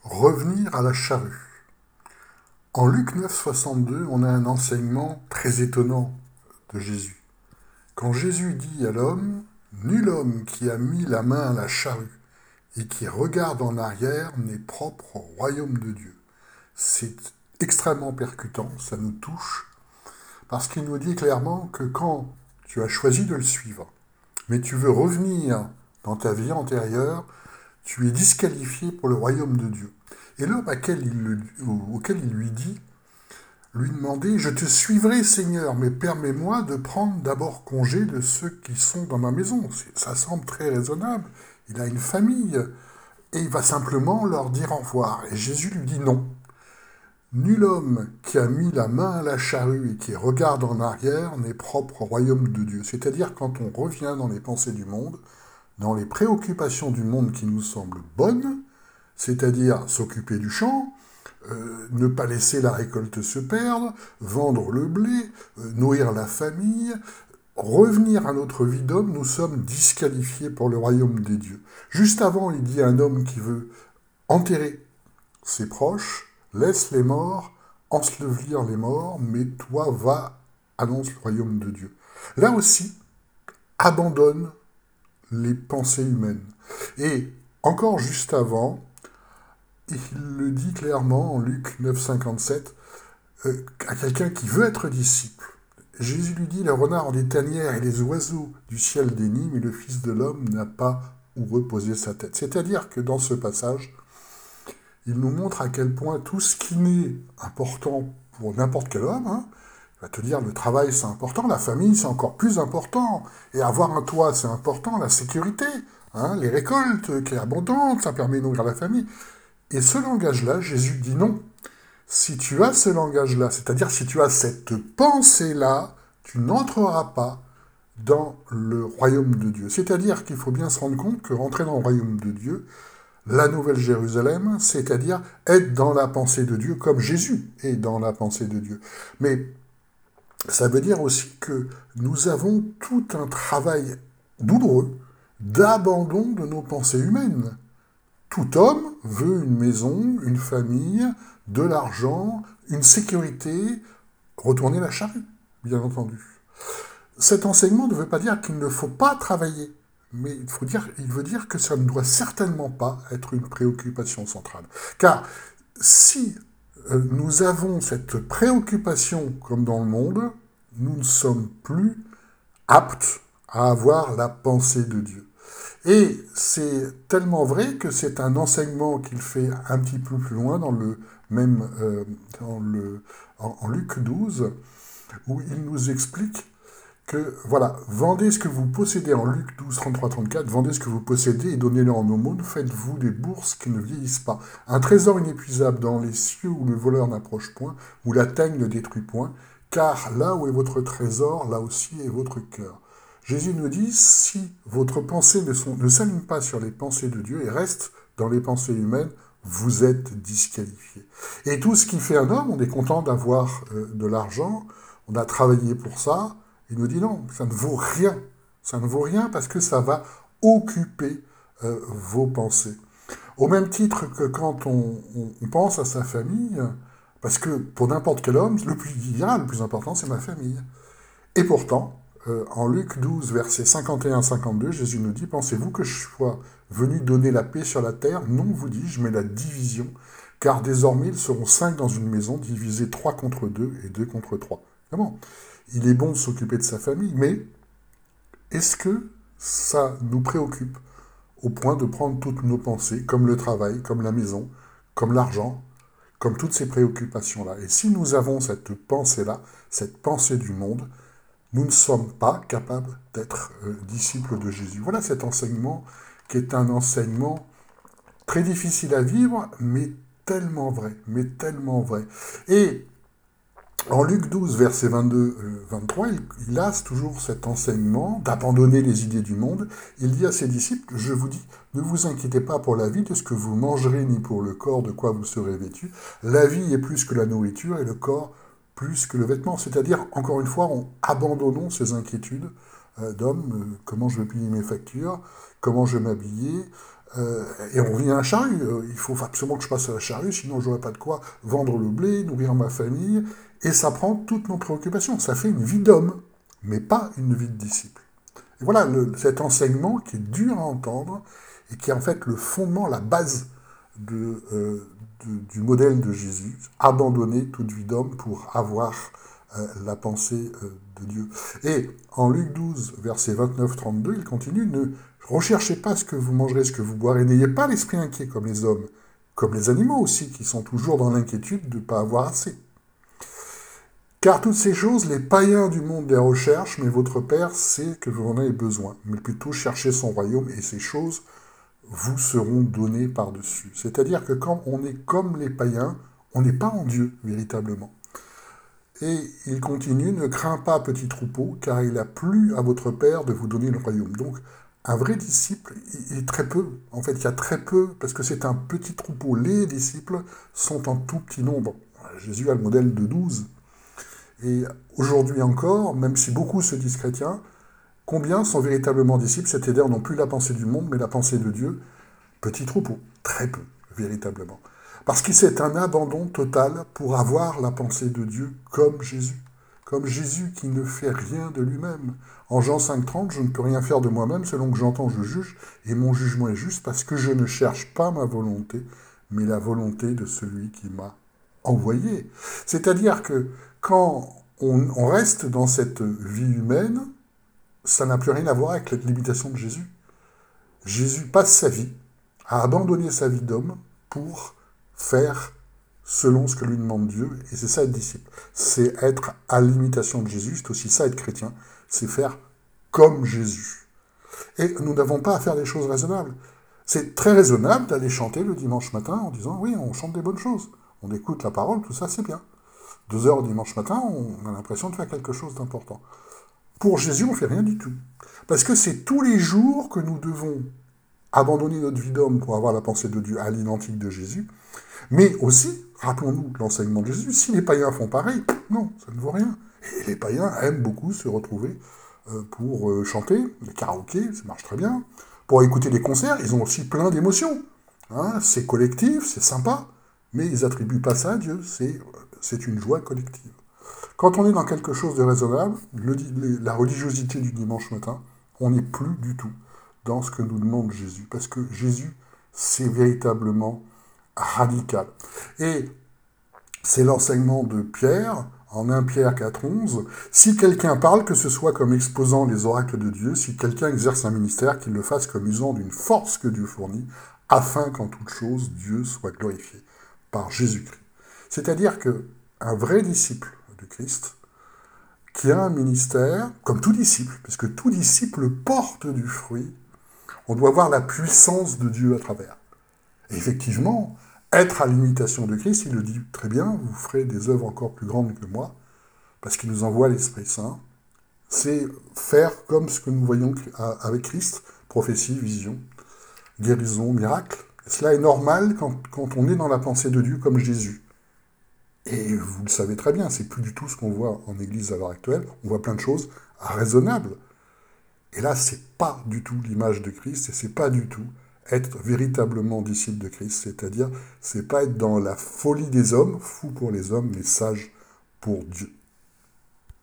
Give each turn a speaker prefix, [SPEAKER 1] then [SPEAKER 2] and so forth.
[SPEAKER 1] Revenir à la charrue. En Luc 9, 62, on a un enseignement très étonnant de Jésus. Quand Jésus dit à l'homme, « Nul homme qui a mis la main à la charrue et qui regarde en arrière n'est propre au royaume de Dieu. » C'est extrêmement percutant, ça nous touche, parce qu'il nous dit clairement que quand tu as choisi de le suivre, mais tu veux revenir dans ta vie antérieure, tu es disqualifié pour le royaume de Dieu. Et l'homme auquel il lui demandait, « Je te suivrai, Seigneur, mais permets-moi de prendre d'abord congé de ceux qui sont dans ma maison. » Ça semble très raisonnable. Il a une famille, et il va simplement leur dire au revoir. Et Jésus lui dit non. Nul homme qui a mis la main à la charrue et qui regarde en arrière n'est propre au royaume de Dieu. C'est-à-dire quand on revient dans les pensées du monde, dans les préoccupations du monde qui nous semblent bonnes, c'est-à-dire s'occuper du champ, ne pas laisser la récolte se perdre, vendre le blé, nourrir la famille, revenir à notre vie d'homme, nous sommes disqualifiés pour le royaume des dieux. Juste avant, il dit à un homme qui veut enterrer ses proches, laisse les morts, ensevelir les morts, mais toi va, annonce le royaume de Dieu. Là aussi, abandonne les pensées humaines. Et encore juste avant, il le dit clairement en Luc 9,57 à quelqu'un qui veut être disciple. Jésus lui dit, les renards ont des tanières et les oiseaux du ciel des nids, mais le Fils de l'homme n'a pas où reposer sa tête. C'est-à-dire que dans ce passage, il nous montre à quel point tout ce qui n'est important pour n'importe quel homme, il va te dire le travail c'est important, la famille c'est encore plus important, et avoir un toit c'est important, la sécurité, les récoltes qui est abondante, ça permet de nourrir la famille. Et ce langage-là, Jésus dit non. Si tu as ce langage-là, c'est-à-dire si tu as cette pensée-là, tu n'entreras pas dans le royaume de Dieu. C'est-à-dire qu'il faut bien se rendre compte que rentrer dans le royaume de Dieu, la Nouvelle Jérusalem, c'est-à-dire être dans la pensée de Dieu comme Jésus est dans la pensée de Dieu. Mais ça veut dire aussi que nous avons tout un travail douloureux d'abandon de nos pensées humaines. Tout homme veut une maison, une famille, de l'argent, une sécurité, retourner la charrue, bien entendu. Cet enseignement ne veut pas dire qu'il ne faut pas travailler, mais il veut dire que ça ne doit certainement pas être une préoccupation centrale. Car si nous avons cette préoccupation comme dans le monde, nous ne sommes plus aptes à avoir la pensée de Dieu. Et c'est tellement vrai que c'est un enseignement qu'il fait un petit peu plus loin dans le même en Luc 12, où il nous explique que, voilà, vendez ce que vous possédez en Luc 12, 33, 34, vendez ce que vous possédez et donnez-le en aumône, faites-vous des bourses qui ne vieillissent pas. Un trésor inépuisable dans les cieux où le voleur n'approche point, où la teigne ne détruit point, car là où est votre trésor, là aussi est votre cœur. Jésus nous dit, si votre pensée ne s'aligne pas sur les pensées de Dieu et reste dans les pensées humaines, vous êtes disqualifié. Et tout ce qui fait un homme, on est content d'avoir de l'argent, on a travaillé pour ça. Il nous dit non, ça ne vaut rien. Ça ne vaut rien parce que ça va occuper vos pensées. Au même titre que quand on pense à sa famille, parce que pour n'importe quel homme, le plus important, c'est ma famille. Et pourtant, en Luc 12, versets 51-52, Jésus nous dit, « Pensez-vous que je sois venu donner la paix sur la terre? Non, vous dis-je, mais la division. Car désormais, ils seront 5 dans une maison, divisés 3 contre 2 et 2 contre 3. » Vraiment, il est bon de s'occuper de sa famille, mais est-ce que ça nous préoccupe au point de prendre toutes nos pensées, comme le travail, comme la maison, comme l'argent, comme toutes ces préoccupations-là? Et si nous avons cette pensée-là, cette pensée du monde, nous ne sommes pas capables d'être disciples de Jésus. Voilà cet enseignement qui est un enseignement très difficile à vivre, mais tellement vrai, Et en Luc 12, versets 22-23, il a toujours cet enseignement d'abandonner les idées du monde. Il dit à ses disciples, je vous dis, ne vous inquiétez pas pour la vie de ce que vous mangerez, ni pour le corps de quoi vous serez vêtus. La vie est plus que la nourriture et le corps plus que le vêtement. C'est-à-dire, encore une fois, abandonnons ces inquiétudes d'hommes, comment je vais payer mes factures, comment je vais m'habiller, Et on revient à la charrue. Il faut absolument que je passe à la charrue, sinon je n'aurai pas de quoi vendre le blé, nourrir ma famille. Et ça prend toutes nos préoccupations. Ça fait une vie d'homme, mais pas une vie de disciple. Et voilà cet enseignement qui est dur à entendre et qui est en fait le fondement, la base du modèle de Jésus. Abandonner toute vie d'homme pour avoir la pensée de Dieu. Et en Luc 12, versets 29-32, il continue, ne recherchez pas ce que vous mangerez, ce que vous boirez, n'ayez pas l'esprit inquiet comme les hommes, comme les animaux aussi, qui sont toujours dans l'inquiétude de ne pas avoir assez. Car toutes ces choses, les païens du monde les recherchent, mais votre Père sait que vous en avez besoin. Mais plutôt cherchez son royaume, et ces choses vous seront données par-dessus. C'est-à-dire que quand on est comme les païens, on n'est pas en Dieu, véritablement. Et il continue, ne crains pas, petit troupeau, car il a plu à votre Père de vous donner le royaume. Donc, un vrai disciple, il est très peu. En fait, il y a très peu, parce que c'est un petit troupeau. Les disciples sont en tout petit nombre. Jésus a le modèle de 12. Et aujourd'hui encore, même si beaucoup se disent chrétiens, combien sont véritablement disciples, c'est-à-dire n'ont plus la pensée du monde, mais la pensée de Dieu? Petit troupeau, très peu, véritablement. Parce que c'est un abandon total pour avoir la pensée de Dieu comme Jésus. Comme Jésus qui ne fait rien de lui-même. En Jean 5,30, je ne peux rien faire de moi-même, selon que j'entends, je juge, et mon jugement est juste parce que je ne cherche pas ma volonté, mais la volonté de celui qui m'a envoyé. C'est-à-dire que quand on reste dans cette vie humaine, ça n'a plus rien à voir avec la limitation de Jésus. Jésus passe sa vie à abandonner sa vie d'homme pour faire selon ce que lui demande Dieu, et c'est ça être disciple. C'est être à l'imitation de Jésus, c'est aussi ça être chrétien, c'est faire comme Jésus. Et nous n'avons pas à faire des choses raisonnables. C'est très raisonnable d'aller chanter le dimanche matin en disant « oui, on chante des bonnes choses, on écoute la parole, tout ça c'est bien ». 2 heures dimanche matin, on a l'impression de faire quelque chose d'important. Pour Jésus, on ne fait rien du tout. Parce que c'est tous les jours que nous devons abandonner notre vie d'homme pour avoir la pensée de Dieu à l'identique de Jésus. Mais aussi, rappelons-nous l'enseignement de Jésus, si les païens font pareil, non, ça ne vaut rien. Et les païens aiment beaucoup se retrouver pour chanter, les karaokés, ça marche très bien. Pour écouter des concerts, ils ont aussi plein d'émotions. Hein, c'est collectif, c'est sympa, mais ils n'attribuent pas ça à Dieu, c'est une joie collective. Quand on est dans quelque chose de raisonnable, la religiosité du dimanche matin, on n'est plus du tout dans ce que nous demande Jésus. Parce que Jésus, c'est véritablement radical. Et c'est l'enseignement de Pierre, en 1 Pierre 4,11. Si quelqu'un parle, que ce soit comme exposant les oracles de Dieu, si quelqu'un exerce un ministère, qu'il le fasse comme usant d'une force que Dieu fournit, afin qu'en toute chose, Dieu soit glorifié par Jésus-Christ. C'est-à-dire qu'un vrai disciple de Christ, qui a un ministère, comme tout disciple, parce que tout disciple porte du fruit, on doit voir la puissance de Dieu à travers. Et effectivement, être à l'imitation de Christ, il le dit très bien, vous ferez des œuvres encore plus grandes que moi, parce qu'il nous envoie l'Esprit Saint, c'est faire comme ce que nous voyons avec Christ, prophétie, vision, guérison, miracle. Et cela est normal quand on est dans la pensée de Dieu comme Jésus. Et vous le savez très bien, c'est plus du tout ce qu'on voit en Église à l'heure actuelle. On voit plein de choses raisonnables. Et là, c'est pas du tout l'image de Christ, et c'est pas du tout être véritablement disciple de Christ. C'est-à-dire, c'est pas être dans la folie des hommes, fou pour les hommes, mais sage pour Dieu.